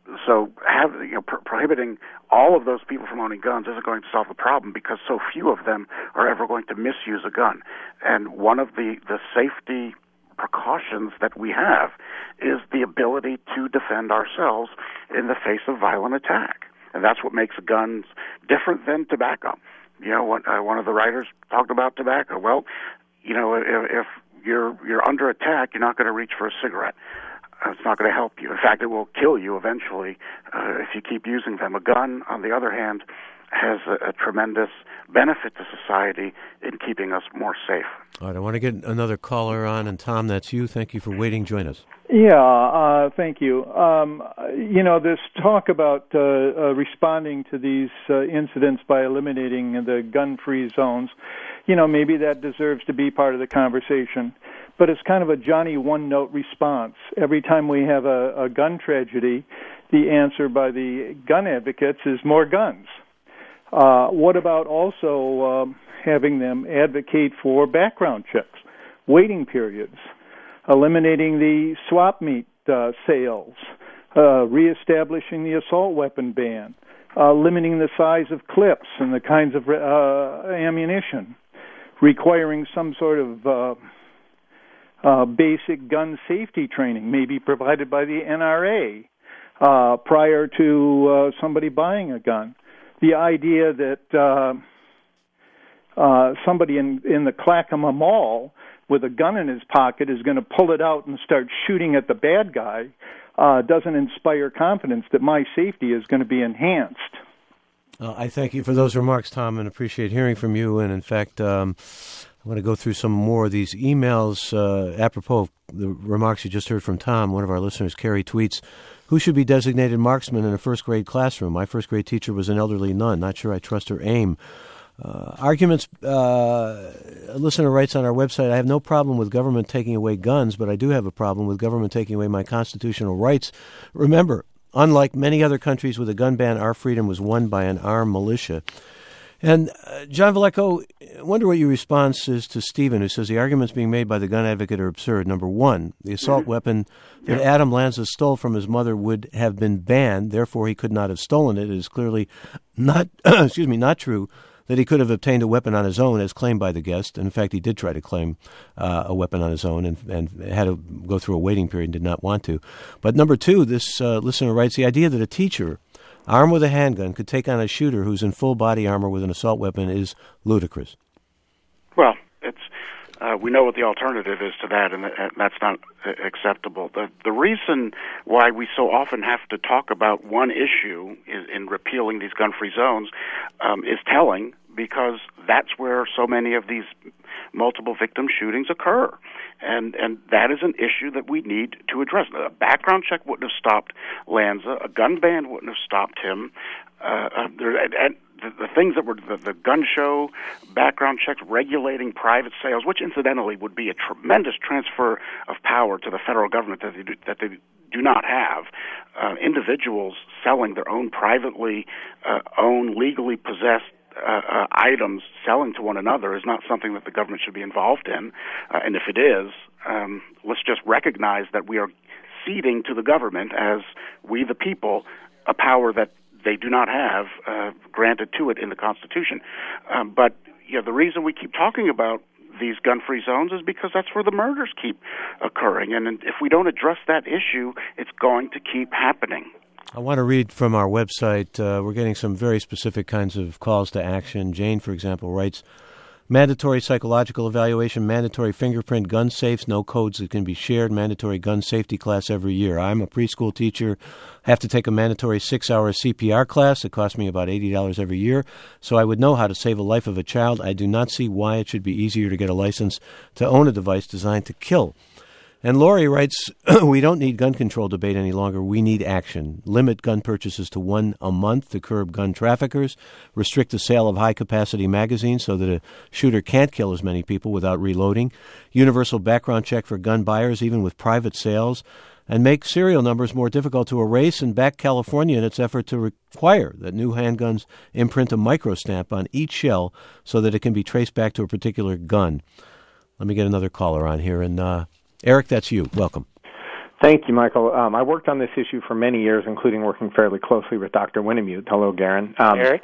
so have, you know, pro- prohibiting all of those people from owning guns isn't going to solve the problem, because so few of them are ever going to misuse a gun. And one of the, the safety precautions that we have is the ability to defend ourselves in the face of violent attack. And that's what makes guns different than tobacco. You know, one, uh, one of the writers talked about tobacco. Well, you know, if, if you're you're under attack, you're not going to reach for a cigarette. Uh, it's not going to help you. In fact, it will kill you eventually uh, if you keep using them. A gun, on the other hand, has a, a tremendous benefit to society in keeping us more safe. All right, I want to get another caller on, and Tom, that's you. Thank you for waiting. Join us. Yeah, uh, thank you. Um, you know, this talk about uh, uh, responding to these uh, incidents by eliminating the gun-free zones, you know, maybe that deserves to be part of the conversation. But it's kind of a Johnny one-note response. Every time we have a, a gun tragedy, the answer by the gun advocates is more guns. Uh, what about also um, having them advocate for background checks, waiting periods, eliminating the swap meet uh, sales, uh, reestablishing the assault weapon ban, uh, limiting the size of clips and the kinds of uh, ammunition, requiring some sort of uh, uh, basic gun safety training, maybe provided by the N R A uh, prior to uh, somebody buying a gun. The idea that uh, uh, somebody in, in the Clackamas Mall with a gun in his pocket is going to pull it out and start shooting at the bad guy uh, doesn't inspire confidence that my safety is going to be enhanced. Uh, I thank you for those remarks, Tom, and appreciate hearing from you. And in fact, um, I want to go through some more of these emails. Uh, apropos of the remarks you just heard from Tom, one of our listeners, Carrie, tweets, "Who should be designated marksman in a first-grade classroom? My first-grade teacher was an elderly nun. Not sure I trust her aim." Uh, arguments, uh, a listener writes on our website, "I have no problem with government taking away guns, but I do have a problem with government taking away my constitutional rights. Remember, unlike many other countries with a gun ban, our freedom was won by an armed militia." And uh, John Valleco, I wonder what your response is to Stephen, who says the arguments being made by the gun advocate are absurd. Number one, the assault mm-hmm. weapon that yeah. Adam Lanza stole from his mother would have been banned, therefore he could not have stolen it. It is clearly not, excuse me, not true that he could have obtained a weapon on his own, as claimed by the guest. In fact, he did try to claim uh, a weapon on his own and, and had to go through a waiting period and did not want to. But number two, this uh, listener writes, the idea that a teacher armed with a handgun could take on a shooter who's in full body armor with an assault weapon is ludicrous. Well, it's uh, we know what the alternative is to that, and that's not acceptable. The, the reason why we so often have to talk about one issue in, in repealing these gun-free zones um, is telling, because that's where so many of these multiple victim shootings occur. And and that is an issue that we need to address. A background check wouldn't have stopped Lanza. A gun ban wouldn't have stopped him. Uh, uh, there, and, and the, the things that were the, the gun show, background checks, regulating private sales, which incidentally would be a tremendous transfer of power to the federal government that they do, that they do not have. Uh, individuals selling their own privately uh, owned, legally possessed Uh, uh, items selling to one another is not something that the government should be involved in. Uh, and if it is, um, let's just recognize that we are ceding to the government, as we the people, a power that they do not have uh, granted to it in the Constitution. Um, but you know, the reason we keep talking about these gun-free zones is because that's where the murders keep occurring. And if we don't address that issue, it's going to keep happening. I want to read from our website. Uh, we're getting some very specific kinds of calls to action. Jane, for example, writes, mandatory psychological evaluation, mandatory fingerprint gun safes, no codes that can be shared, mandatory gun safety class every year. I'm a preschool teacher. I have to take a mandatory six-hour C P R class. It costs me about eighty dollars every year, so I would know how to save a life of a child. I do not see why it should be easier to get a license to own a device designed to kill. And Lori writes, we don't need gun control debate any longer. We need action. Limit gun purchases to one a month to curb gun traffickers. Restrict the sale of high-capacity magazines so that a shooter can't kill as many people without reloading. Universal background check for gun buyers, even with private sales. And make serial numbers more difficult to erase, and back California in its effort to require that new handguns imprint a microstamp on each shell so that it can be traced back to a particular gun. Let me get another caller on here, and uh, Eric, that's you. Welcome. Thank you, Michael. Um, I worked on this issue for many years, including working fairly closely with Doctor Winnemute. Hello, Garen. Um, Eric?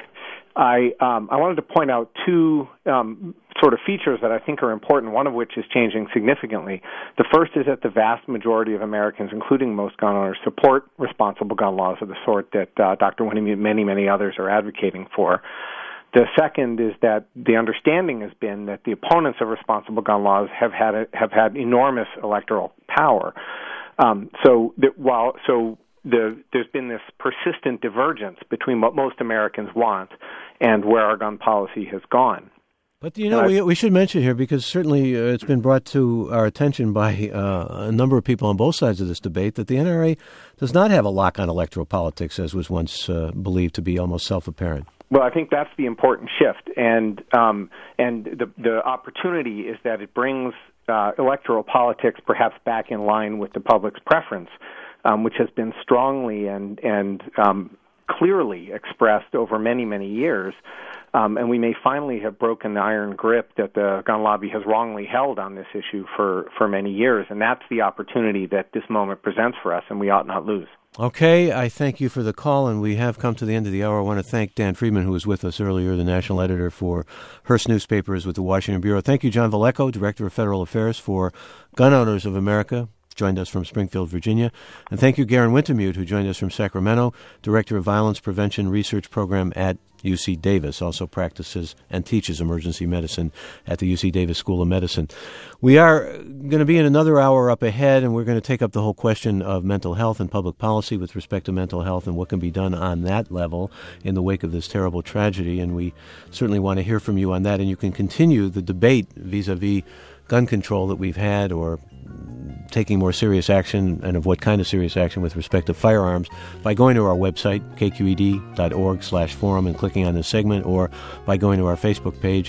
I um, I wanted to point out two um, sort of features that I think are important, one of which is changing significantly. The first is that the vast majority of Americans, including most gun owners, support responsible gun laws of the sort that uh, Doctor Winnemute and many, many others are advocating for. The second is that the understanding has been that the opponents of responsible gun laws have had a, have had enormous electoral power. Um, so that while so the, there's been this persistent divergence between what most Americans want and where our gun policy has gone. But, you know, I, we, we should mention here, because certainly uh, it's been brought to our attention by uh, a number of people on both sides of this debate, that the N R A does not have a lock on electoral politics, as was once uh, believed to be almost self-apparent. Well, I think that's the important shift, and um, and the the opportunity is that it brings uh, electoral politics perhaps back in line with the public's preference, um, which has been strongly and and um, clearly expressed over many many years, um, and we may finally have broken the iron grip that the gun lobby has wrongly held on this issue for for many years, and that's the opportunity that this moment presents for us, and we ought not lose. Okay, I thank you for the call, and we have come to the end of the hour. I want to thank Dan Friedman, who was with us earlier, the national editor for Hearst Newspapers with the Washington Bureau. Thank you, John Valleco, Director of Federal Affairs for Gun Owners of America, joined us from Springfield, Virginia. And thank you, Garen Wintemute, who joined us from Sacramento, Director of Violence Prevention Research Program at U C Davis, also practices and teaches emergency medicine at the U C Davis School of Medicine. We are going to be in another hour up ahead, and we're going to take up the whole question of mental health and public policy with respect to mental health and what can be done on that level in the wake of this terrible tragedy. And we certainly want to hear from you on that, and you can continue the debate vis-a-vis gun control that we've had, or taking more serious action, and of what kind of serious action with respect to firearms, by going to our website, k q e d dot org slash forum, and clicking on this segment, or by going to our Facebook page.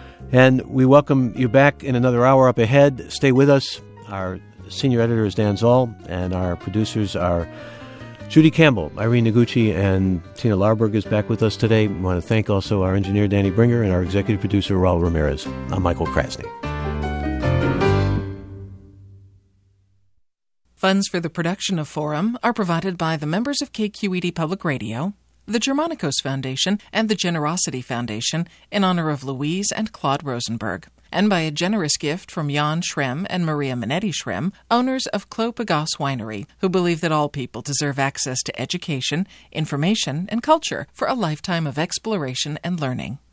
And we welcome you back in another hour up ahead. Stay with us. Our senior editor is Dan Zoll, and our producers are Judy Campbell, Irene Noguchi, and Tina Larberg is back with us today. We want to thank also our engineer, Danny Bringer, and our executive producer, Raul Ramirez. I'm Michael Krasny. Funds for the production of Forum are provided by the members of K Q E D Public Radio, the Germanicos Foundation, and the Generosity Foundation in honor of Louise and Claude Rosenberg, and by a generous gift from Jan Schrem and Maria Minetti Schrem, owners of Clos Pegase Winery, who believe that all people deserve access to education, information, and culture for a lifetime of exploration and learning.